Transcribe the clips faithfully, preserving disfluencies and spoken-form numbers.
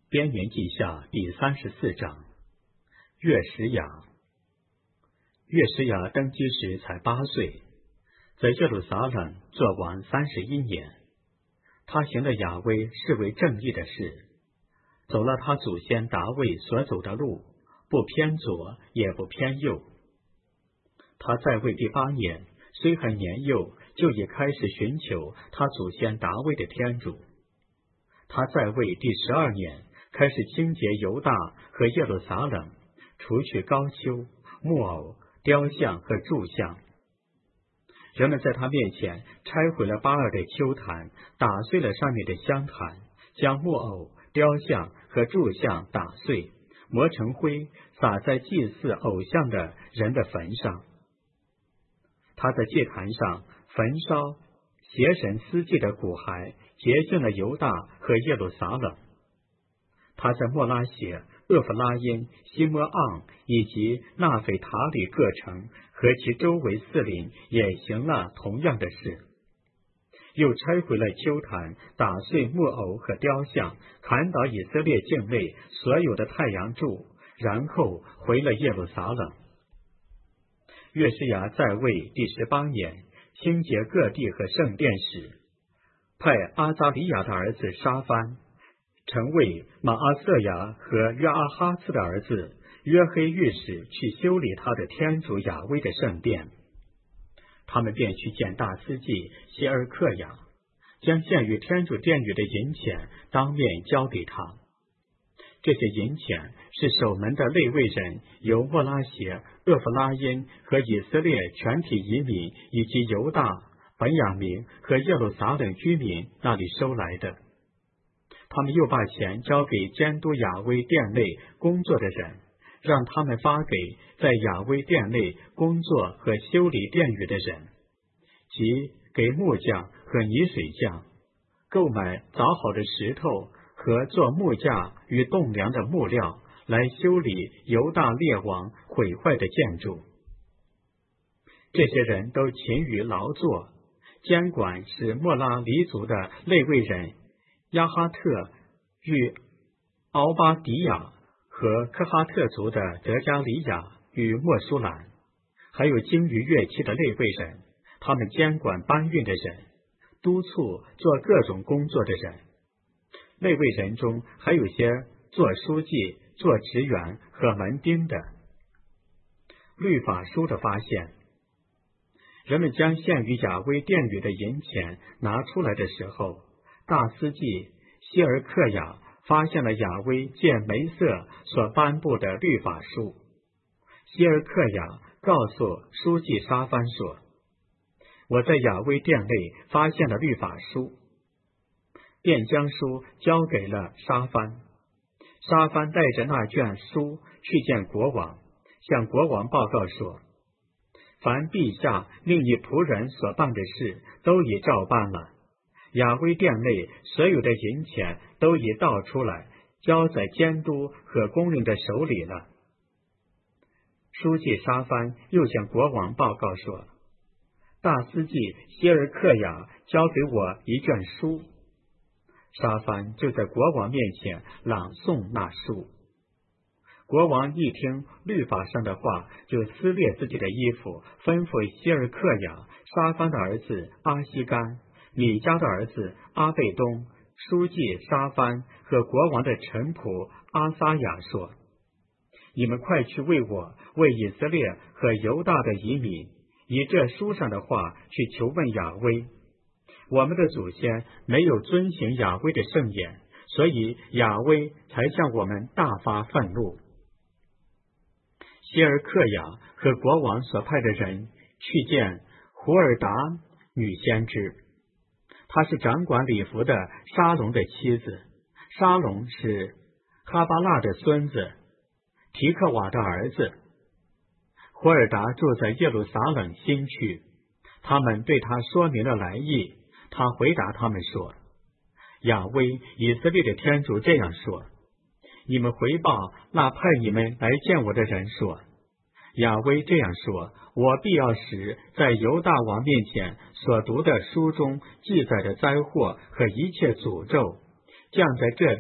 编年记下第三十四章。约什雅。约什雅登基时才八岁，在耶路撒冷做王三十一年。他行了雅威视为正义的事，走了他祖先达卫所走的路，不偏左也不偏右。他在位第八年，虽很年幼，就已开始寻求他祖先达卫的天主。他在位第十二年，开始清洁犹大和耶路撒冷，除去高丘、木偶、雕像和柱像。人们在他面前拆毁了巴尔的丘坛，打碎了上面的香坛，将木偶、雕像和柱像打碎，磨成灰，撒在祭祀偶像的人的坟上。他在祭坛上焚烧邪神司祭的骨骸，洁净了犹大和耶路撒冷。他在莫拉谢、厄弗拉因、西摩昂以及纳斐塔里各城和其周围四邻也行了同样的事，又拆毁了丘坛，打碎木偶和雕像，砍倒以色列境内所有的太阳柱，然后回了耶路撒冷。约什雅在位第十八年，清洁各地和圣殿时，派阿扎利亚的儿子沙番成为马阿瑟雅和约阿哈次的儿子约黑御史去修理他的天主雅威的圣殿。他们便去见大司祭谢尔克雅，将献于天主殿宇的银钱当面交给他。这些银钱是守门的内卫人由莫拉谢、厄弗拉因和以色列全体移民以及犹大、本雅明和耶路撒冷居民那里收来的。他们又把钱交给监督雅威殿内工作的人，让他们发给在雅威殿内工作和修理殿宇的人，即给木匠和泥水匠，购买凿好的石头和做木架与栋梁的木料，来修理犹大列王毁坏的建筑。这些人都勤于劳作，监管使莫拉黎族的内卫人亚哈特与敖巴迪亚和科哈特族的德加里亚与莫舒兰，还有精于乐器的内卫人，他们监管搬运的人，督促做各种工作的人。内卫人中还有些做书记、做职员和门丁的。律法书的发现，人们将献于雅威殿宇的银钱拿出来的时候，大司祭希尔克雅发现了雅威借梅瑟所颁布的律法书。希尔克雅告诉书记沙番说：“我在雅威殿内发现了律法书。”便将书交给了沙番。沙番带着那卷书去见国王，向国王报告说：“凡陛下令你仆人所办的事，都已照办了。雅威殿内所有的银钱都已倒出来，交在监督和工人的手里了。”书记沙番又向国王报告说：“大司祭希尔克雅交给我一卷书。”沙番就在国王面前朗诵那书。国王一听律法上的话，就撕裂自己的衣服，吩咐希尔克雅、沙番的儿子阿西干、米迦的儿子阿贝东、书记沙番和国王的臣仆阿撒雅说：“你们快去为我、为以色列和犹大的移民，以这书上的话去求问雅威。我们的祖先没有遵行雅威的圣言，所以雅威才向我们大发愤怒。”希尔克雅和国王所派的人去见胡尔达女先知，她是掌管礼服的沙龙的妻子，沙龙是哈巴拉的孙子，提克瓦的儿子。胡尔达住在耶路撒冷新区，他们对他说明了来意。他回答他们说：“雅威以色列的天主这样说，你们回报那派你们来见我的人说，雅威这样说，我必要使在犹大王面前所读的书中记载的灾祸和一切诅咒，降在这地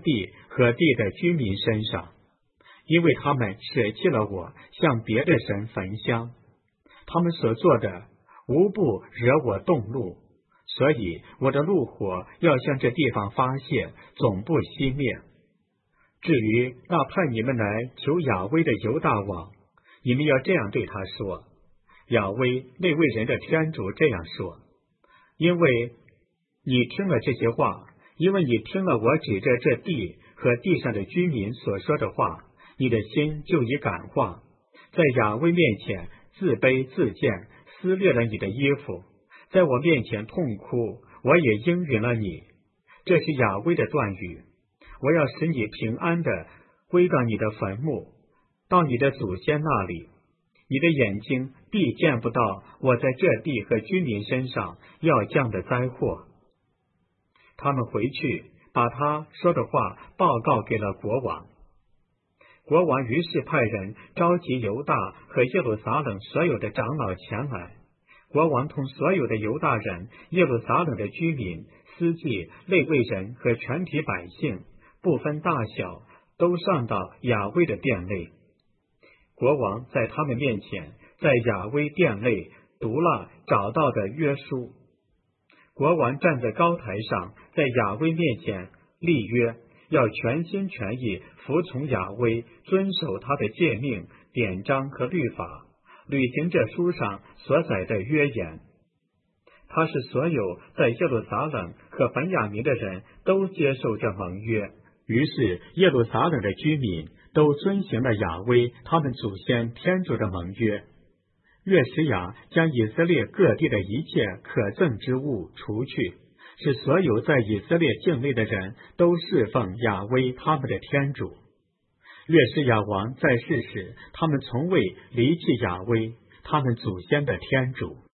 和地的居民身上，因为他们舍弃了我，向别的神焚香，他们所做的无不惹我动怒，所以我的怒火要向这地方发泄，总不熄灭。至于那派你们来求亚威的犹大王，你们要这样对他说：亚威那位人的天主这样说，因为你听了这些话，因为你听了我指着这地和地上的居民所说的话，你的心就已感化，在亚威面前自卑自贱，撕裂了你的衣服，在我面前痛哭，我也应允了你。这是亚威的断语。我要使你平安的归到你的坟墓，到你的祖先那里，你的眼睛必见不到我在这地和居民身上要降的灾祸。他们回去把他说的话报告给了国王。国王于是派人召集犹大和耶路撒冷所有的长老前来。国王同所有的犹大人、耶路撒冷的居民、司祭、利未人和全体百姓，不分大小，都上到亚威的殿内。国王在他们面前，在亚威殿内读了找到的约书。国王站在高台上，在亚威面前立约，要全心全意服从亚威，遵守他的诫命、典章和律法，履行这书上所载的约言。他是所有在耶路撒冷和本雅明的人都接受这盟约。于是耶路撒冷的居民都遵行了亚威他们祖先天主的盟约。约书亚将以色列各地的一切可憎之物除去，使所有在以色列境内的人都侍奉亚威他们的天主。约书亚王在世时，他们从未离弃亚威他们祖先的天主。